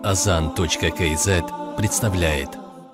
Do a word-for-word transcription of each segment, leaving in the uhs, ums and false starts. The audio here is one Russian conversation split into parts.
азан точка кей зет представляет.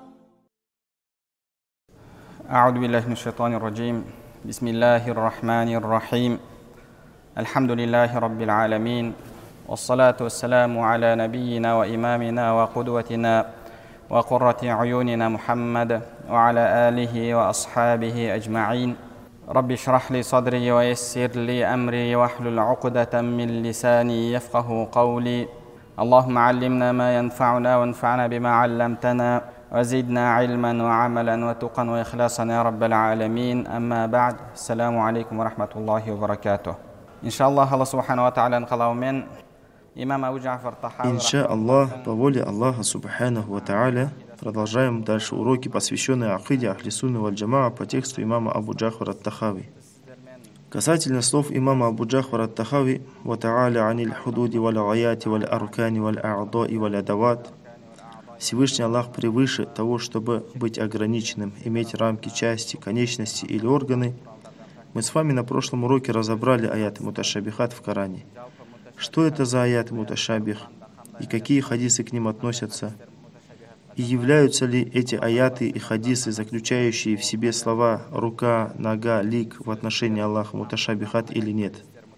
А'уду биллахи минаш шайтанир раджим. Бисмиллахир рахманир рахим. Альхамдулиллахи раббил аламин. Вассалату вассаламу аля набийина ва имамина ва кудватина ва куррати аюнина Мухаммад ва аля алихи ва асхабихи аджма'ин. Рабби шрах ли садри ва яссир ли амри ва хлюл уқдатам мин лисани яфқаху қаули. Аллахумма аллимна ма янфa'уна ва анфa'на бима алламтана ва зидна илман ва амалан ва туқан ва ихласан я раббал аламин. Амма ба'д. Ассаламу алейкум ва рахматуллахи ва баракатух. Иншаллах, Аллах субхану ва та'аля қалаумен имам Абу Джафар Тахави. Иншаллах, по воле Аллаха субханаху ва та'аля, продолжаем дальше уроки, посвященные акиде Ахли Сунны валь Джамаа по тексту имама Абу Джафара ат-Тахави. Касательно слов имама Абу Джафара ат-Тахави: «Ва та'аля аниль худуди валь аяти валь аркани валь а'даи валь адават». Всевышний Аллах превыше того, чтобы быть ограниченным, иметь рамки, части, конечности или органы. Мы с вами на прошлом уроке разобрали аяты муташабихат в Коране. Что это за аяты муташабих и какие хадисы к ним относятся? И являются ли эти аяты и хадисы, заключающие в себе слова «рука», «нога», «лик» в отношении Аллаха муташабихат или нет?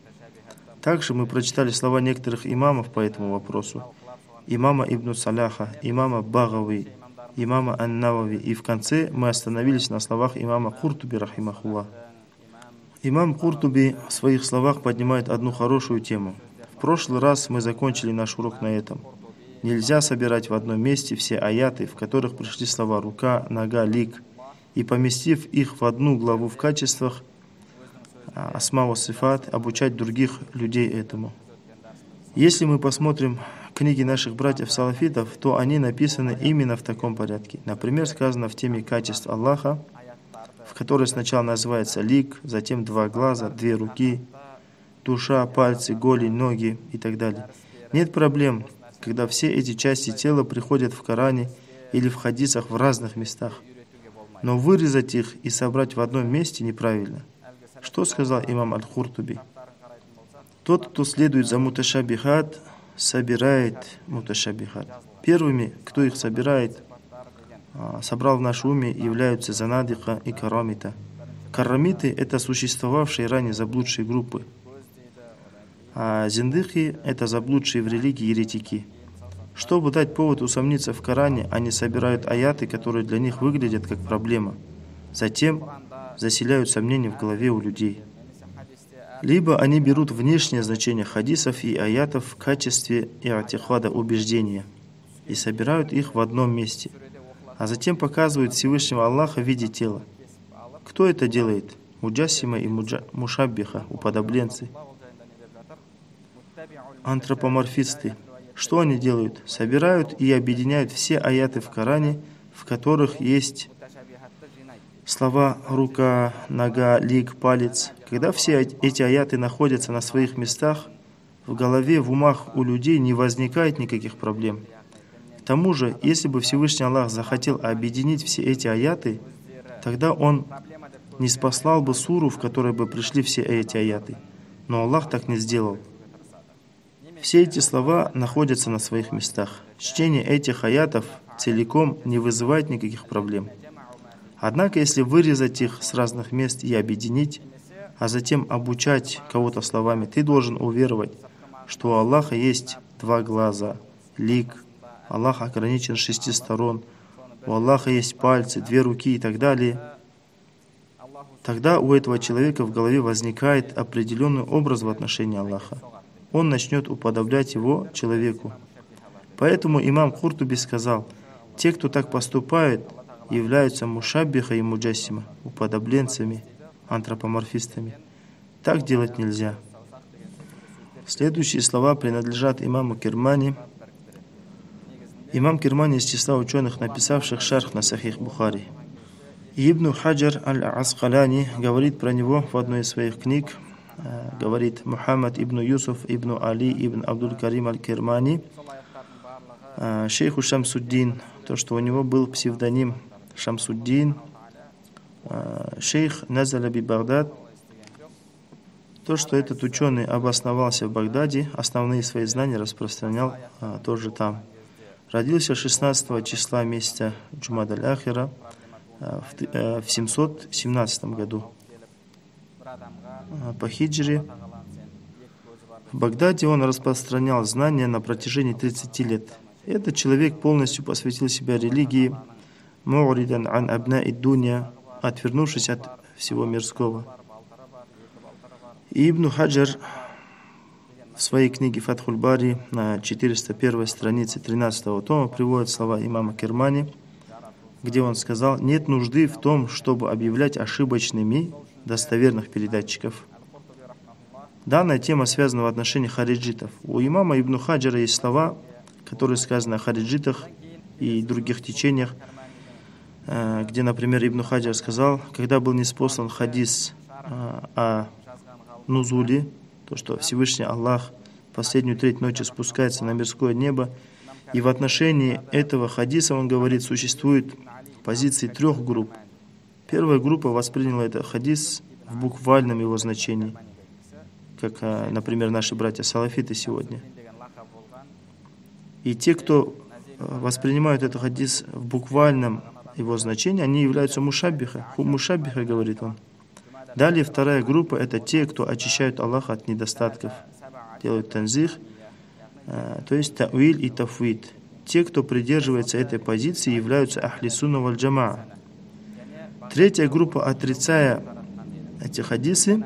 Также мы прочитали слова некоторых имамов по этому вопросу. Имама Ибн Саляха, имама Багави, имама Ан-Навави. И в конце мы остановились на словах имама Куртуби рахимахуллах. Имам Куртуби в своих словах поднимает одну хорошую тему. В прошлый раз мы закончили наш урок на этом. Нельзя собирать в одном месте все аяты, в которых пришли слова «рука», «нога», «лик», и, поместив их в одну главу в качествах асма ва сифат, обучать других людей этому. Если мы посмотрим книги наших братьев-салафитов, то они написаны именно в таком порядке. Например, сказано в теме качеств Аллаха, в которой сначала называется лик, затем два глаза, две руки, душа, пальцы, голень, ноги и так далее. Нет проблем, когда все эти части тела приходят в Коране или в хадисах в разных местах. Но вырезать их и собрать в одном месте неправильно. Что сказал имам Аль-Куртуби? Тот, кто следует за муташабихат, собирает муташабихат. Первыми, кто их собирает, собрал в наше уме, являются занадиха и карамита. Карамиты – это существовавшие ранее заблудшие группы, а зиндыхи – это заблудшие в религии еретики. Чтобы дать повод усомниться в Коране, они собирают аяты, которые для них выглядят как проблема. Затем заселяют сомнения в голове у людей. Либо они берут внешнее значение хадисов и аятов в качестве и'тикада, убеждения, и собирают их в одном месте, а затем показывают Всевышнего Аллаха в виде тела. Кто это делает? Муджассима и муджа... мушаббиха, уподобленцы, антропоморфисты. Что они делают? Собирают и объединяют все аяты в Коране, в которых есть слова «рука», «нога», «лик», «палец». Когда все эти аяты находятся на своих местах, в голове, в умах у людей не возникает никаких проблем. К тому же, если бы Всевышний Аллах захотел объединить все эти аяты, тогда Он не спаслал бы суру, в которой бы пришли все эти аяты. Но Аллах так не сделал. Все эти слова находятся на своих местах. Чтение этих аятов целиком не вызывает никаких проблем. Однако, если вырезать их с разных мест и объединить, а затем обучать кого-то словами, ты должен уверовать, что у Аллаха есть два глаза, лик, Аллах ограничен с шести сторон, у Аллаха есть пальцы, две руки и так далее, тогда у этого человека в голове возникает определенный образ в отношении Аллаха. Он начнет уподоблять его человеку. Поэтому имам Куртуби сказал: те, кто так поступает, являются мушаббиха и муджассима, уподобленцами, антропоморфистами. Так делать нельзя. Следующие слова принадлежат имаму Кирмани. Имам Кирмани из числа ученых, написавших шарх на Сахих Бухари. Ибн Хаджар аль-Аскаляни говорит про него в одной из своих книг, говорит: Мухаммад ибн Юсуф ибн Али ибн Абдуль Карим аль-Кирмани, шейху Шамсуддин, то, что у него был псевдоним Шамсуддин, шейх Назаля би Багдад, то, что этот ученый обосновался в Багдаде, основные свои знания распространял а, тоже там. родился шестнадцатого числа месяца Джумад аль-Ахира в семьсот семнадцатом году по хиджре. В Багдаде он распространял знания на протяжении тридцати лет. Этот человек полностью посвятил себя религии, му'ридан ан абна'i дунья, отвернувшись от всего мирского. И Ибн Хаджар в своей книге Фатхуль Бари на четыреста первой странице тринадцатого тома приводит слова имама Кирмани, где он сказал: «Нет нужды в том, чтобы объявлять ошибочными достоверных передатчиков». Данная тема связана в отношении хариджитов. У имама Ибн Хаджара есть слова, которые сказаны о хариджитах и других течениях, где, например, Ибн Хаджар сказал, когда был ниспослан хадис о нузуле, то, что Всевышний Аллах в последнюю треть ночи спускается на мирское небо, и в отношении этого хадиса он говорит, существует позиции трех групп. Первая группа восприняла этот хадис в буквальном его значении, как, например, наши братья-салафиты сегодня. И те, кто воспринимают этот хадис в буквальном его значении, они являются мушаббиха. Мушаббиха, говорит он. Далее вторая группа – это те, кто очищают Аллаха от недостатков, делают танзих, то есть та'виль и тафвид. Те, кто придерживается этой позиции, являются ахли сунна валь джамаа. Третья группа, отрицая эти хадисы,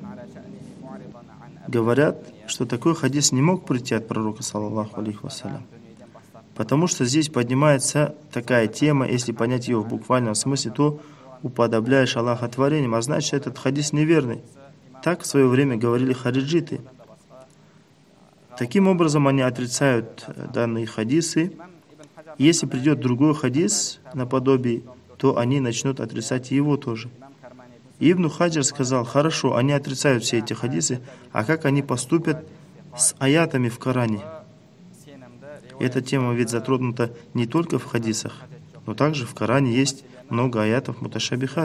говорят, что такой хадис не мог прийти от пророка, саллаллаху алейхи вассалям. Потому что здесь поднимается такая тема, если понять ее в буквальном смысле, то уподобляешь Аллаха творением, а значит, этот хадис неверный. Так в свое время говорили хариджиты. Таким образом, они отрицают данные хадисы. Если придет другой хадис наподобие, то они начнут отрицать его тоже. Ибн Хаджар сказал: хорошо, они отрицают все эти хадисы, а как они поступят с аятами в Коране? Эта тема ведь затронута не только в хадисах, но также в Коране есть много аятов муташабихат.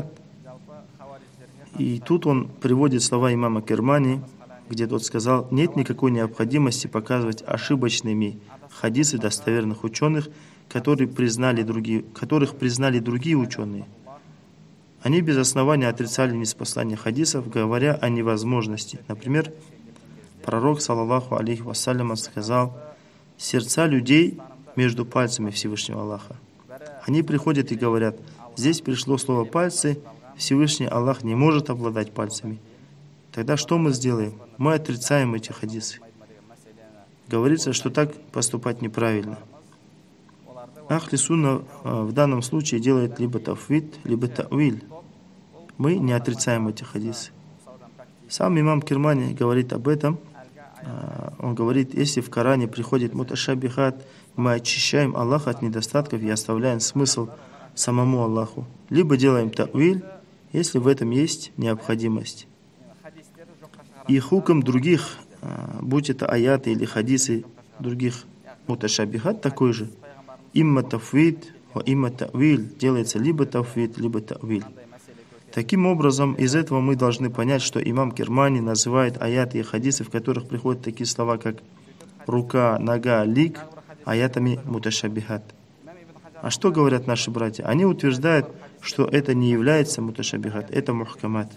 И тут он приводит слова имама Кирмани, где тот сказал: нет никакой необходимости показывать ошибочными хадисы достоверных ученых, которые признали другие, которых признали другие ученые. Они без основания отрицали ниспослание хадисов, говоря о невозможности. Например, пророк, саллаллаху алейхи вассалям, сказал: сердца людей между пальцами Всевышнего Аллаха. Они приходят и говорят: здесь пришло слово «пальцы», Всевышний Аллах не может обладать пальцами. Тогда что мы сделаем? Мы отрицаем эти хадисы. Говорится, что так поступать неправильно. Ахли сунна в данном случае делает либо тафвид, либо та'виль. Мы не отрицаем эти хадисы. Сам имам Кирмани говорит об этом. Он говорит, если в Коране приходит муташабихат, мы очищаем Аллаха от недостатков и оставляем смысл самому Аллаху. Либо делаем та'виль, если в этом есть необходимость. И хукм других, будь это аяты или хадисы других муташабихат, такой же. Имма тафвид, ва имма та'виль, делается либо тафвид, либо та'виль. Таким образом, из этого мы должны понять, что имам Кирмани называет аяты и хадисы, в которых приходят такие слова, как рука, нога, лик, аятами муташабихат. А что говорят наши братья? Они утверждают, что это не является муташабихат, это мухкамат.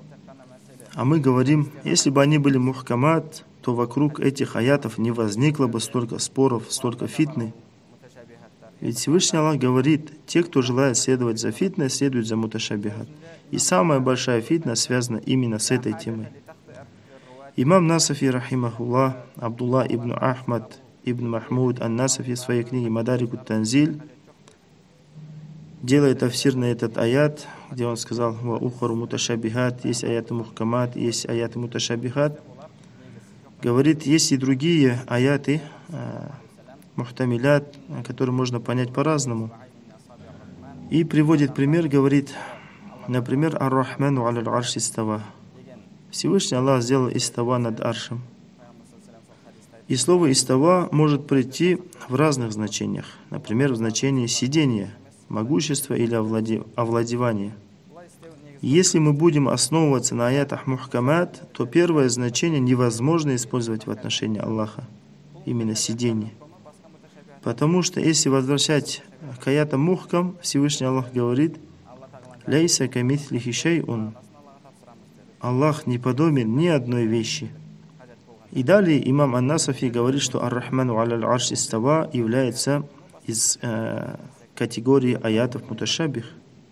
А мы говорим, если бы они были мухкамат, то вокруг этих аятов не возникло бы столько споров, столько фитны. Ведь Всевышний Аллах говорит, те, кто желает следовать за фитной, следуют за муташабихат. И самая большая фитна связана именно с этой темой. Имам Насафи, рахимахуллах, Абдулла ибн Ахмад ибн Махмуд ан-Насафи в своей книге Мадарикут Танзиль делает тафсир на этот аят, где он сказал: «Ва ухару муташабихат», есть аяты мухкамат, есть аяты муташабихат. Говорит, есть и другие аяты, мухтамилят, которые можно понять по-разному. И приводит пример, говорит, например, «Ар-Рахману аль арши истава». Всевышний Аллах сделал истава над аршем. И слово истава может прийти в разных значениях. Например, в значении сидения, могущества или овладевания. Если мы будем основываться на аятах мухкамат, то первое значение невозможно использовать в отношении Аллаха. Именно сидение. Потому что если возвращать к аятам мухкам, Всевышний Аллах говорит: «Ляйса камитхлихи шайун». Аллах не подобен ни одной вещи. И далее имам Ан-Насафи говорит, что «Ар-Рахману аля арш истава» является из э, категории аятов муташабих.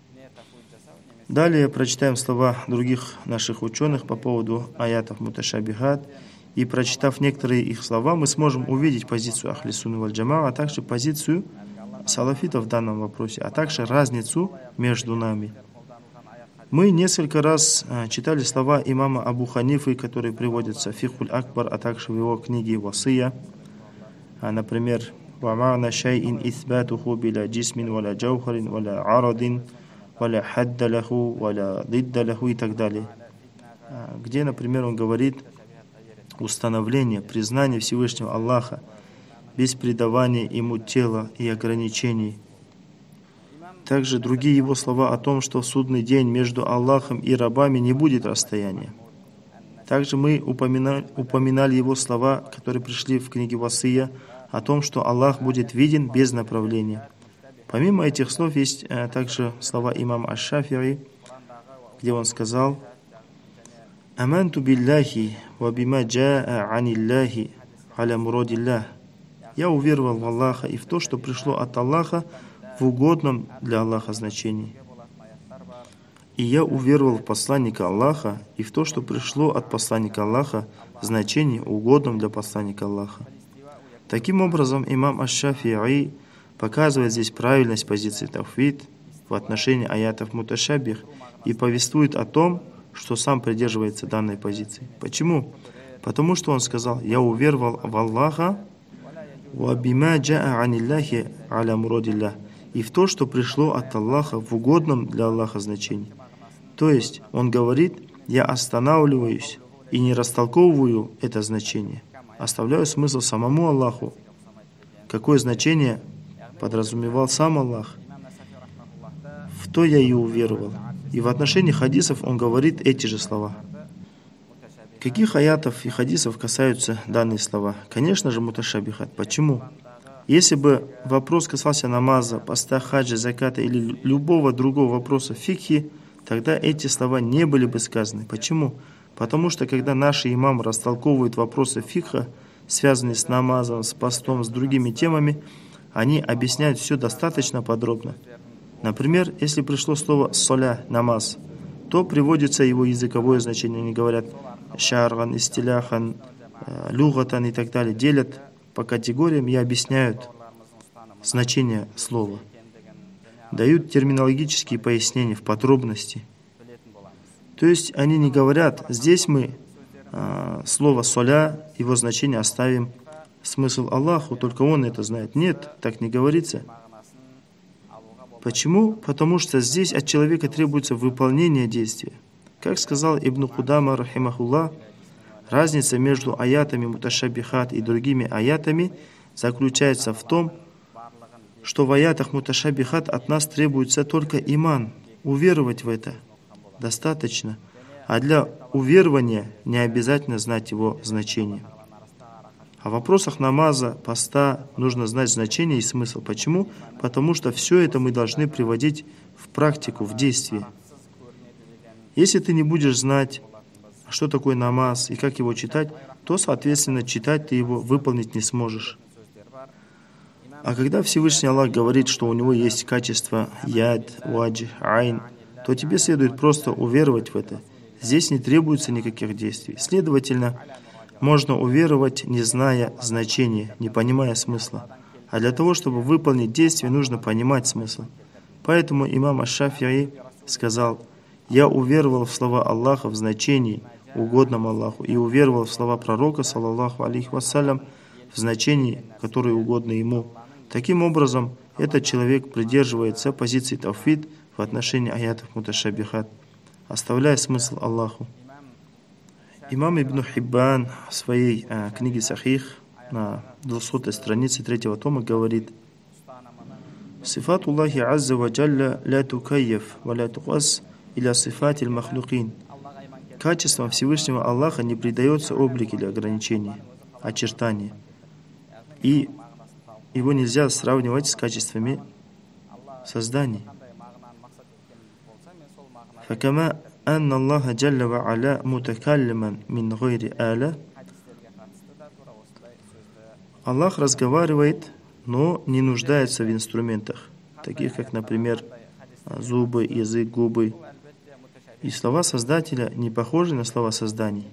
Далее прочитаем слова других наших ученых по поводу аятов муташабихат. И прочитав некоторые их слова, мы сможем увидеть позицию Ахли Сунны валь Джамаа, а также позицию салафитов в данном вопросе, а также разницу между нами. Мы несколько раз читали слова имама Абу Ханифы, которые приводятся в Фихуль Акбар, а также в его книге Васия. Например, «Вамана шайин исбатуху биля джисмин валя джаухарин валя арадин валя хадда лаху валя дидда лаху» и так далее. Где, например, он говорит установление, признание Всевышнего Аллаха без придавания ему тела и ограничений. Также другие его слова о том, что в судный день между Аллахом и рабами не будет расстояния. Также мы упоминали, упоминали его слова, которые пришли в книге Васия, о том, что Аллах будет виден без направления. Помимо этих слов есть э, также слова имама Аш-Шафи'и, где он сказал: «Аманту билляхи ва бима джаа аниллахи аля мурадиллах». Я уверовал в Аллаха и в то, что пришло от Аллаха в угодном для Аллаха значении. И я уверовал в посланника Аллаха и в то, что пришло от посланника Аллаха в значении угодном для посланника Аллаха. Таким образом, имам Аш-Шафи'и показывает здесь правильность позиции тавхид в отношении аятов муташабих и повествует о том, что сам придерживается данной позиции. Почему? Потому что он сказал: «Я уверовал в Аллаха ва бима джаа аниллахи аля мурадиллах», и в то, что пришло от Аллаха в угодном для Аллаха значении. То есть он говорит: я останавливаюсь и не растолковываю это значение, оставляю смысл самому Аллаху. Какое значение подразумевал сам Аллах, в то я и уверовал. И в отношении хадисов он говорит эти же слова. Каких аятов и хадисов касаются данные слова? Конечно же, муташабихат. Почему? Если бы вопрос касался намаза, поста, хаджа, заката или любого другого вопроса в фикхе, тогда эти слова не были бы сказаны. Почему? Потому что когда наши имамы растолковывают вопросы фикха, связанные с намазом, с постом, с другими темами, они объясняют все достаточно подробно. Например, если пришло слово «соля», намаз, то приводится его языковое значение. Они говорят «шарган», «истиляхан», «люгатан» и так далее. Делят по категориям и объясняют значение слова. Дают терминологические пояснения в подробности. То есть они не говорят: здесь мы э, слово «соля», его значение оставим, смысл Аллаху, только Он это знает. Нет, так не говорится. Почему? Потому что здесь от человека требуется выполнение действия. Как сказал Ибн Кудама, рахимахуллах, разница между аятами муташабихат и другими аятами заключается в том, что в аятах муташабихат от нас требуется только иман, уверовать в это достаточно, а для уверования не обязательно знать его значение. А в вопросах намаза, поста нужно знать значение и смысл. Почему? Потому что все это мы должны приводить в практику, в действие. Если ты не будешь знать, что такое намаз и как его читать, то, соответственно, читать ты его выполнить не сможешь. А когда Всевышний Аллах говорит, что у него есть качество яд, вадж, айн, то тебе следует просто уверовать в это. Здесь не требуется никаких действий. Следовательно, можно уверовать, не зная значения, не понимая смысла. А для того, чтобы выполнить действие, нужно понимать смысл. Поэтому имам Аш-Шафи'и сказал: «Я уверовал в слова Аллаха в значении, угодном Аллаху, и уверовал в слова пророка, саллаллаху алейхи вассалям, в значении, которое угодно ему». Таким образом, этот человек придерживается позиции тавхид в отношении аятов муташабихат, оставляя смысл Аллаху. Имам Ибн Хиббан в своей э, книге Сахих на двухсотой странице третьего тома говорит: «Сифат Аллахи азза ва джалля ля тукайяф ва ля туқас иля сифатиль махлукин». Качеством Всевышнего Аллаха не придается облик или ограничение, очертания. И его нельзя сравнивать с качествами созданий. فكما أن الله جل وعلا متكلما من غير آلة. Аллах разговаривает, но не нуждается в инструментах, таких как, например, зубы, язык, губы. И слова Создателя не похожи на слова созданий.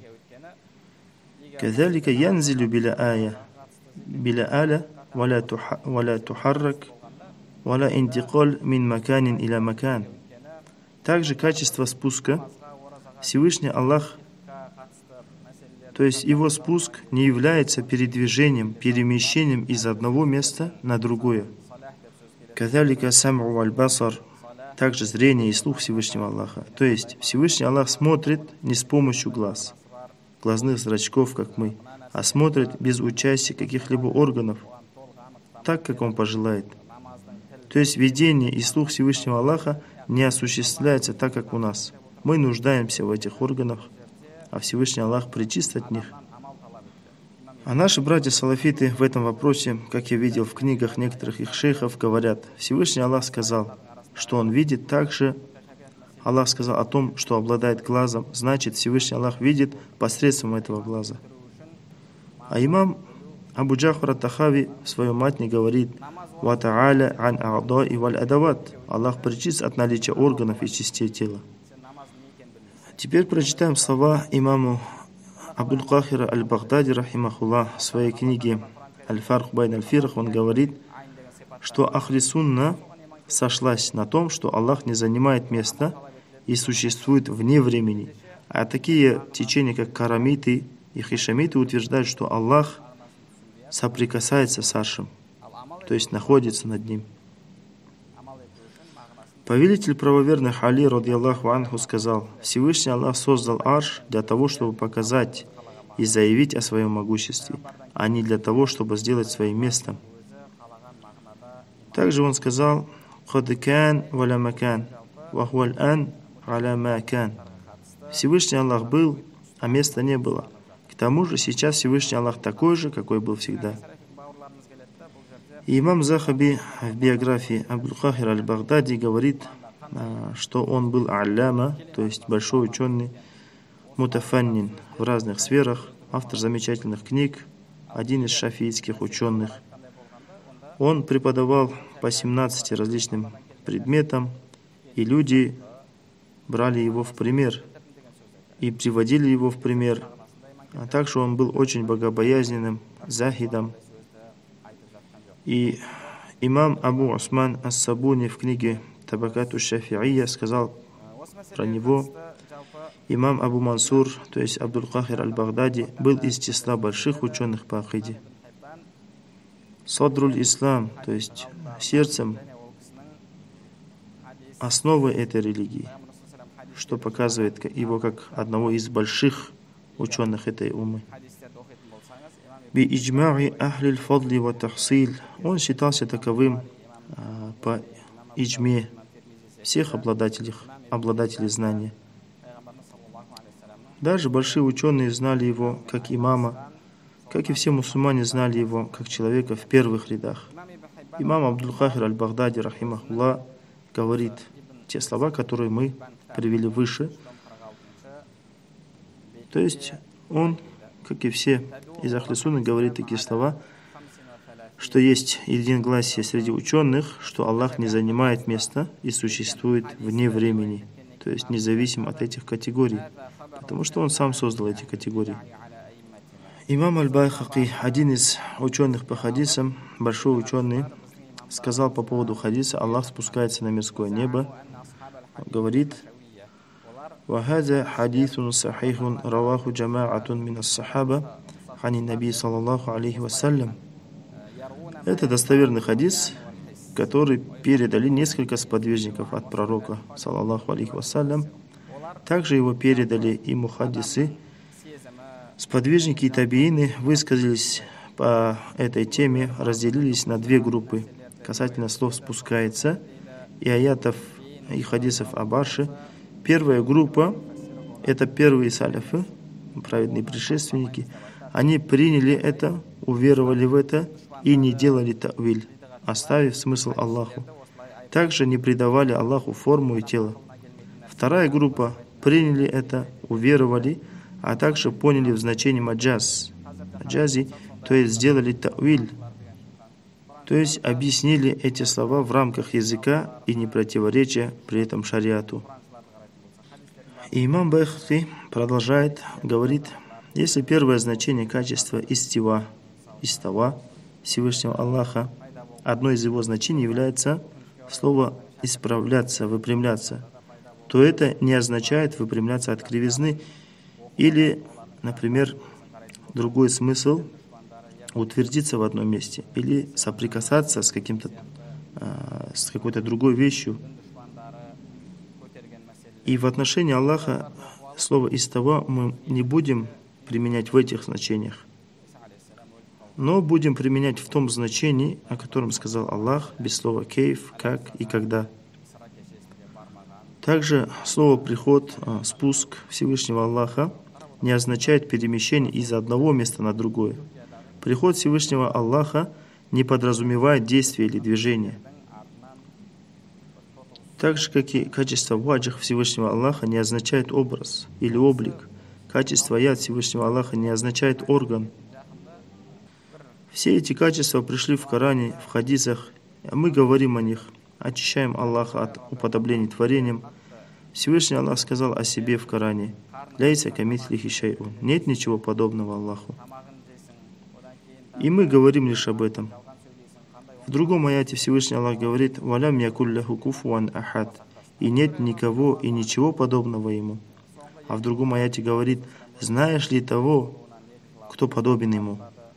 كذلك ينزل بلا آية بلا آلة ولا ولا تحرك ولا انتقال من مكان إلى مكان. Также качество спуска Всевышний Аллах, то есть его спуск не является передвижением, перемещением из одного места на другое. كذلك السمع والبصر. Также зрение и слух Всевышнего Аллаха. То есть Всевышний Аллах смотрит не с помощью глаз, глазных зрачков, как мы, а смотрит без участия каких-либо органов, так, как Он пожелает. То есть видение и слух Всевышнего Аллаха не осуществляется так, как у нас. Мы нуждаемся в этих органах, а Всевышний Аллах пречист от них. А наши братья-салафиты в этом вопросе, как я видел в книгах некоторых их шейхов, говорят, Всевышний Аллах сказал, что Он видит также. Аллах сказал о том, что обладает глазом, значит, Всевышний Аллах видит посредством этого глаза. А имам Абу Джафар ат-Тахави в своем матне говорит, «Ва та'аля ан а'да'i валь адават». Аллах пречист от наличия органов и частей тела. Теперь прочитаем слова имаму Абуль Кахира аль-Багдади, рахимахуллах, в своей книге «Аль-Фарх байн аль-Фирах». Он говорит, что Ахли Сунна сошлась на том, что Аллах не занимает места и существует вне времени. А такие течения, как карамиты и хишамиты, утверждают, что Аллах соприкасается с аршем, то есть находится над ним. Повелитель правоверных Али, радiyallahu анху, сказал, Всевышний Аллах создал арш для того, чтобы показать и заявить о своем могуществе, а не для того, чтобы сделать своим местом. Также он сказал, «Кад кан валя макан, ва хуа аль-ан аля ма кан». Всевышний Аллах был, а места не было. К тому же сейчас Всевышний Аллах такой же, какой был всегда. И имам Захаби в биографии Абуль Кахира аль-Багдади говорит, что он был алляма, то есть большой ученый, мутафаннин в разных сферах, автор замечательных книг, один из шафиитских ученых. Он преподавал по семнадцати различным предметам, и люди брали его в пример и приводили его в пример. А также он был очень богобоязненным, захидом. И имам Абу Усман ас-Сабуни в книге Табакату Шафи'ия сказал про него, имам Абу Мансур, то есть Абдуль Кахир аль-Багдади, был из числа больших ученых по акиде. Садруль Ислам, то есть сердцем, основой этой религии, что показывает его как одного из больших ученых этой уммы. Би иджма'и ахлиль фадли ва тахсиль. Он считался таковым а, по иджме всех обладателей, обладателей знания. Даже большие ученые знали его как имама, как и все мусульмане знали его как человека в первых рядах. Имам Абдуль Кахир аль-Багдади, рахимахуллах, говорит те слова, которые мы привели выше. То есть он, как и все из Ахли Сунны, говорит такие слова, что есть единогласие среди ученых, что Аллах не занимает места и существует вне времени, то есть независим от этих категорий, потому что Он сам создал эти категории. Имам Аль-Байхаки, один из ученых по хадисам, большой ученый, сказал по поводу хадиса, Аллах спускается на мирское небо, говорит, وهذا حديث صحيح رواه جماعة من الصحابة عن النبي صلى الله عليه وسلم. Это достоверный хадис, который передали несколько сподвижников от пророка, саллаллаху алейхи вассалям. Также его передали и мухаддисы. Сподвижники и табиины высказались по этой теме, разделились на две группы касательно слов «спускается» и аятов и хадисов об арше. Первая группа – это первые саляфы, праведные предшественники. Они приняли это уверовали в это и не делали та'виль, оставив смысл Аллаху. Также не придавали Аллаху форму и тело. Вторая группа приняли это, уверовали, а также поняли в значении маджаз, маджази, то есть сделали та'виль, то есть объяснили эти слова в рамках языка и не противоречия при этом шариату. И имам Байхақи продолжает, говорит, если первое значение качества истива, истава Всевышнего Аллаха, одно из его значений является слово «исправляться», «выпрямляться», то это не означает выпрямляться от кривизны или, например, другой смысл утвердиться в одном месте или соприкасаться с каким-то с какой-то другой вещью. И в отношении Аллаха слово «истава» мы не будем применять в этих значениях, но будем применять в том значении, о котором сказал Аллах, без слова «кейф», «как» и «когда». Также слово «приход», «спуск» Всевышнего Аллаха не означает перемещение из одного места на другое. Приход Всевышнего Аллаха не подразумевает действие или движение. Так же, как и качество ваджих Всевышнего Аллаха не означает образ или облик. Качество яд Всевышнего Аллаха не означает орган. Все эти качества пришли в Коране, в хадисах, а мы говорим о них, очищаем Аллаха от уподоблений творением. Всевышний Аллах сказал о себе в Коране: «Ляйса камислихи шайун». Нет ничего подобного Аллаху. И мы говорим лишь об этом. В другом аяте Всевышний Аллах говорит: «Валям якулляху куфуан ахад». И нет никого и ничего подобного ему. А в другом аяте говорит: «Знаешь ли того, кто подобен ему?»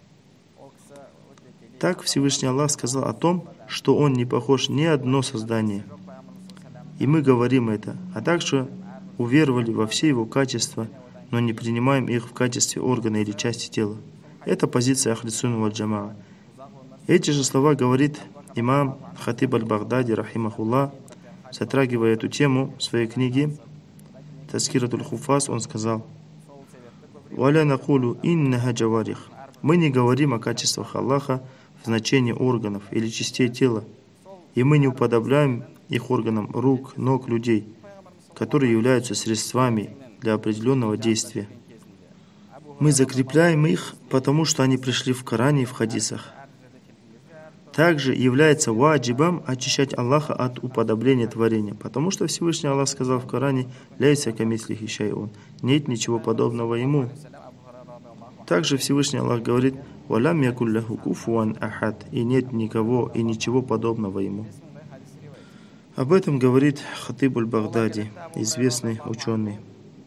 Так Всевышний Аллах сказал о том, что Он не похож ни одно создание. И мы говорим это, а также уверовали во все Его качества, но не принимаем их в качестве органа или части тела. Это позиция Ахли Сунна валь Джамаа. Эти же слова говорит имам Хатиб аль-Багдади, рахимахуллах, затрагивая эту тему в своей книге Тазкиратуль Хуфаз, он сказал: «Валя накулу иннаха джаварих». Мы не говорим о качествах Аллаха в значении органов или частей тела, и мы не уподобляем их органам рук, ног людей, которые являются средствами для определенного действия. Мы закрепляем их, потому что они пришли в Коране и в хадисах. Также является ваджибом очищать Аллаха от уподобления творения, потому что Всевышний Аллах сказал в Коране: «Ляйса камислихи шайун». Нет ничего подобного ему. Также Всевышний Аллах говорит: «Валям якулляху куфуан ахад». И нет никого и ничего подобного ему. Об этом говорит Хатиб аль-Багдади, известный ученый.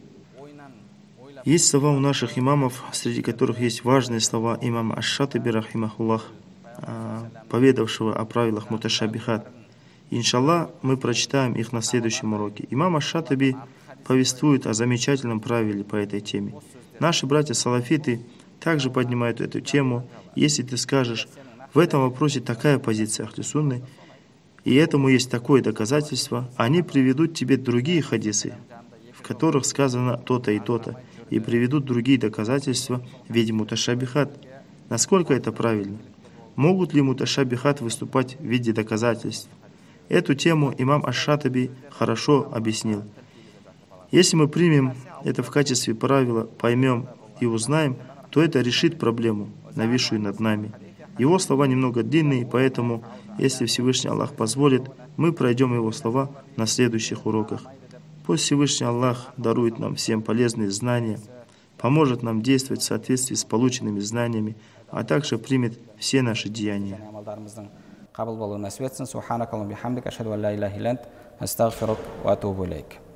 Есть слова у наших имамов, среди которых есть важные слова имама Аш-Шатиби, рахимахуллах, поведавшего о правилах муташабихат. Иншаллах, мы прочитаем их на следующем уроке. Имам Аш-Шатиби повествует о замечательном правиле по этой теме. Наши братья-салафиты также поднимают эту тему. Если ты скажешь: в этом вопросе такая позиция Ахли Сунны, и этому есть такое доказательство, они приведут тебе другие хадисы, в которых сказано то-то и то-то, и приведут другие доказательства в виде муташабихат. Насколько это правильно? Могут ли муташабихат выступать в виде доказательств? Эту тему имам Аш-Шатиби хорошо объяснил. Если мы примем это в качестве правила, поймем и узнаем, то это решит проблему, нависшую над нами. Его слова немного длинные, поэтому, если Всевышний Аллах позволит, мы пройдем его слова на следующих уроках. Пусть Всевышний Аллах дарует нам всем полезные знания, поможет нам действовать в соответствии с полученными знаниями, а также примет все наши деяния. Қабыл болуын нәсіп етсін. Субханакаллахумма бихамдика, ашһаду ан ла илаха илля ант, астағфирук ва атубу илейк.